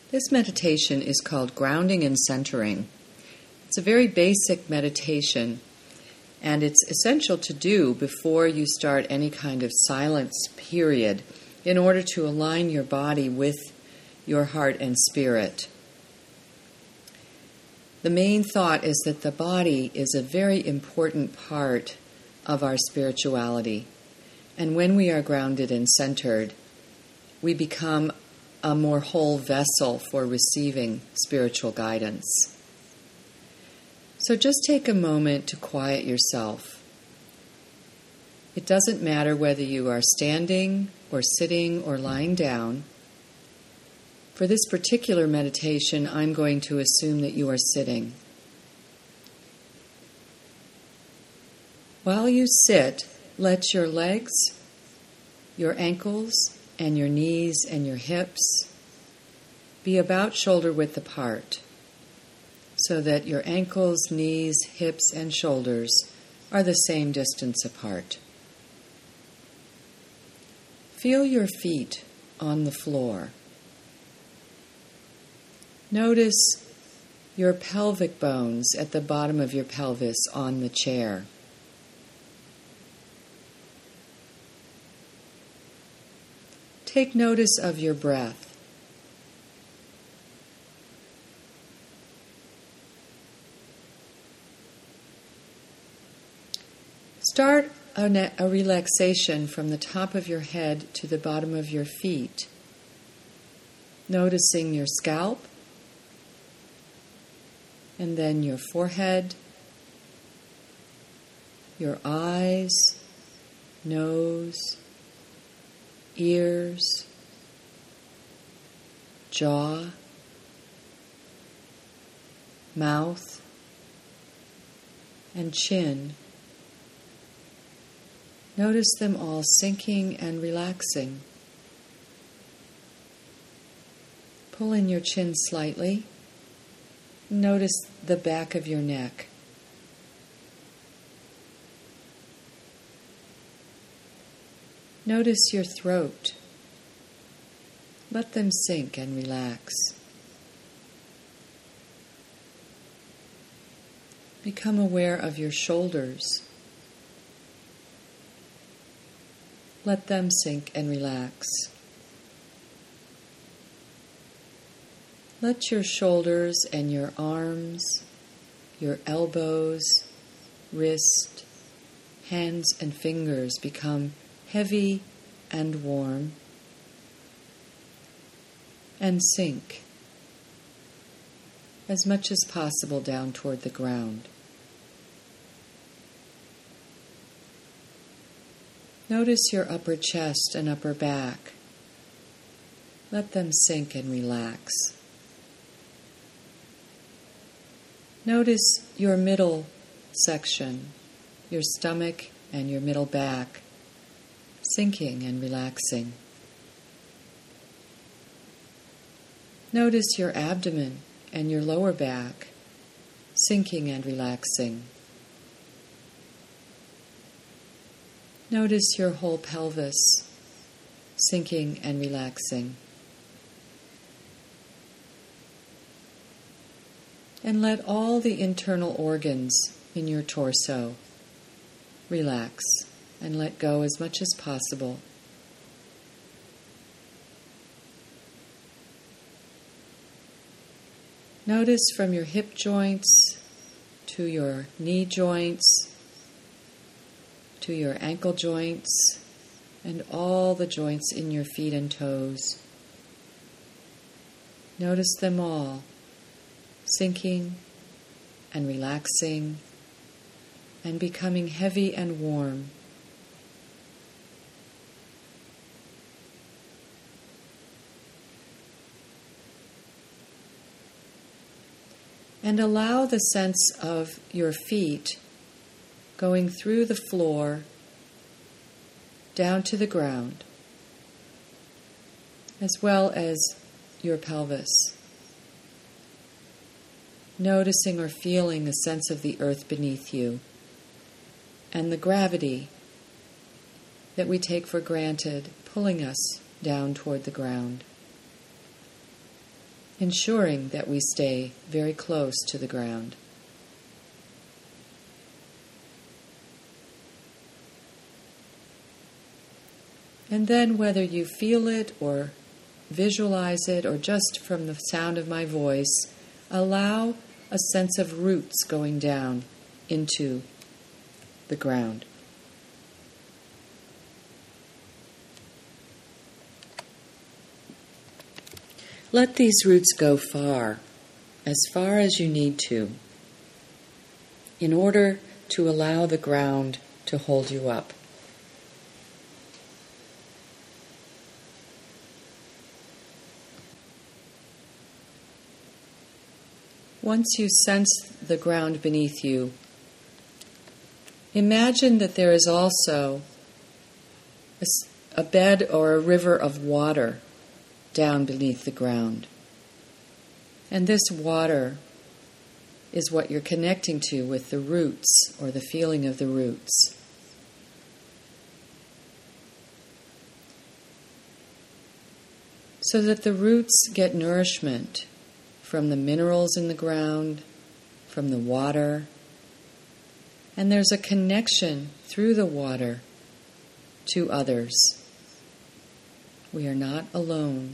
This meditation is called grounding and centering. It's a very basic meditation, and it's essential to do before you start any kind of silence period in order to align your body with your heart and spirit. The main thought is that the body is a very important part of our spirituality, and when we are grounded and centered, we become a more whole vessel for receiving spiritual guidance. So just take a moment to quiet yourself. It doesn't matter whether you are standing or sitting or lying down. For this particular meditation, I'm going to assume that you are sitting. While you sit, let your legs, your ankles, and your knees and your hips be about shoulder width apart, so that your ankles, knees, hips, and shoulders are the same distance apart. Feel your feet on the floor. Notice your pelvic bones at the bottom of your pelvis on the chair. Take notice of your breath. Start a relaxation from the top of your head to the bottom of your feet, noticing your scalp, and then your forehead, your eyes, nose, ears, jaw, mouth, and chin. Notice them all sinking and relaxing. Pull in your chin slightly. Notice the back of your neck. Notice your throat. Let them sink and relax. Become aware of your shoulders. Let them sink and relax. Let your shoulders and your arms, your elbows, wrist, hands and fingers become heavy and warm, and sink as much as possible down toward the ground. Notice your upper chest and upper back. Let them sink and relax. Notice your middle section, your stomach and your middle back, sinking and relaxing. Notice your abdomen and your lower back, sinking and relaxing. Notice your whole pelvis, sinking and relaxing. And let all the internal organs in your torso relax and let go as much as possible. Notice from your hip joints to your knee joints to your ankle joints and all the joints in your feet and toes. Notice them all sinking and relaxing and becoming heavy and warm. And allow the sense of your feet going through the floor down to the ground, as well as your pelvis. Noticing or feeling the sense of the earth beneath you and the gravity that we take for granted pulling us down toward the ground. ensuring that we stay very close to the ground. And then whether you feel it or visualize it or just from the sound of my voice, allow a sense of roots going down into the ground. Let these roots go far as you need to, in order to allow the ground to hold you up. Once you sense the ground beneath you, imagine that there is also a bed or a river of water down beneath the ground. And this water is what you're connecting to with the roots, or the feeling of the roots. So that the roots get nourishment from the minerals in the ground, from the water, and there's a connection through the water to others. We are not alone.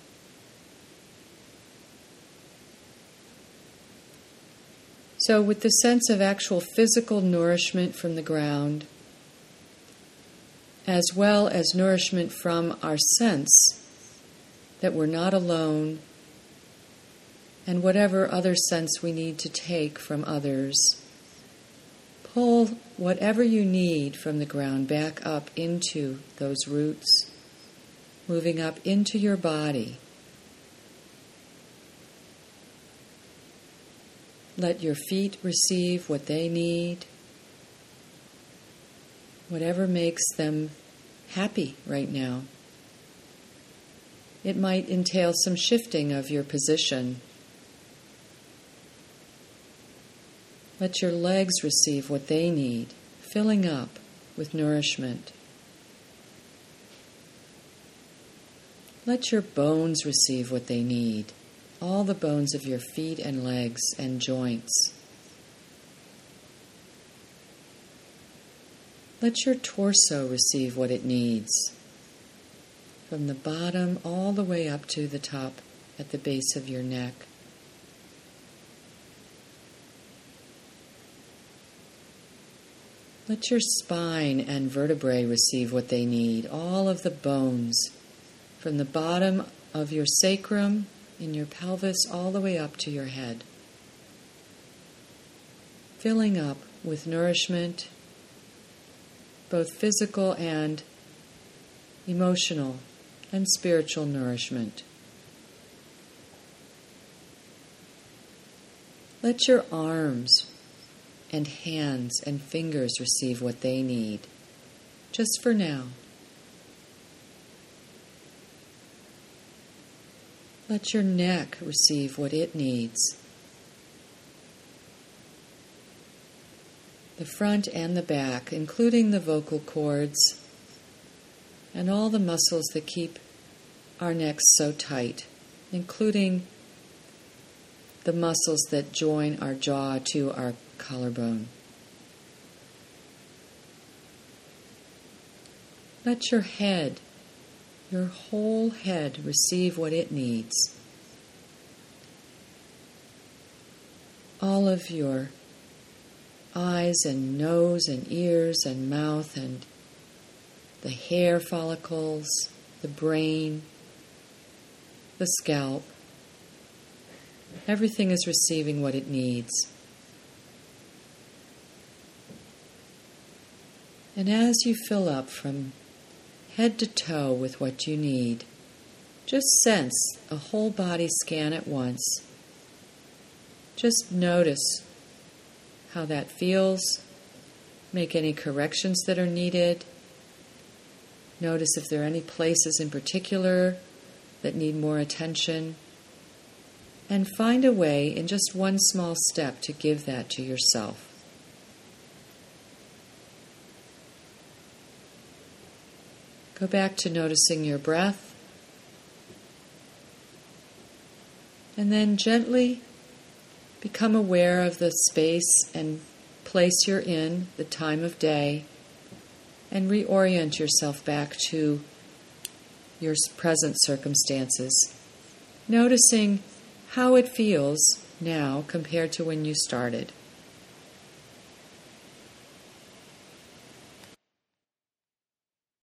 So with the sense of actual physical nourishment from the ground, as well as nourishment from our sense that we're not alone, and whatever other sense we need to take from others, pull whatever you need from the ground back up into those roots, moving up into your body. Let your feet receive what they need, whatever makes them happy right now. It might entail some shifting of your position. Let your legs receive what they need, filling up with nourishment. Let your bones receive what they need, all the bones of your feet and legs and joints. Let your torso receive what it needs, from the bottom all the way up to the top at the base of your neck. Let your spine and vertebrae receive what they need, all of the bones, from the bottom of your sacrum, in your pelvis, all the way up to your head. Filling up with nourishment, both physical and emotional and spiritual nourishment. Let your arms and hands and fingers receive what they need, just for now. Let your neck receive what it needs. The front and the back, including the vocal cords and all the muscles that keep our necks so tight, including the muscles that join our jaw to our collarbone. Let your head, your whole head, receive what it needs. All of your eyes and nose and ears and mouth and the hair follicles, the brain, the scalp. Everything is receiving what it needs. And as you fill up from head to toe with what you need, just sense a whole body scan at once. Just notice how that feels. Make any corrections that are needed. Notice if there are any places in particular that need more attention. And find a way in just one small step to give that to yourself. Go back to noticing your breath. And then gently become aware of the space and place you're in, the time of day, and reorient yourself back to your present circumstances, noticing how it feels now compared to when you started.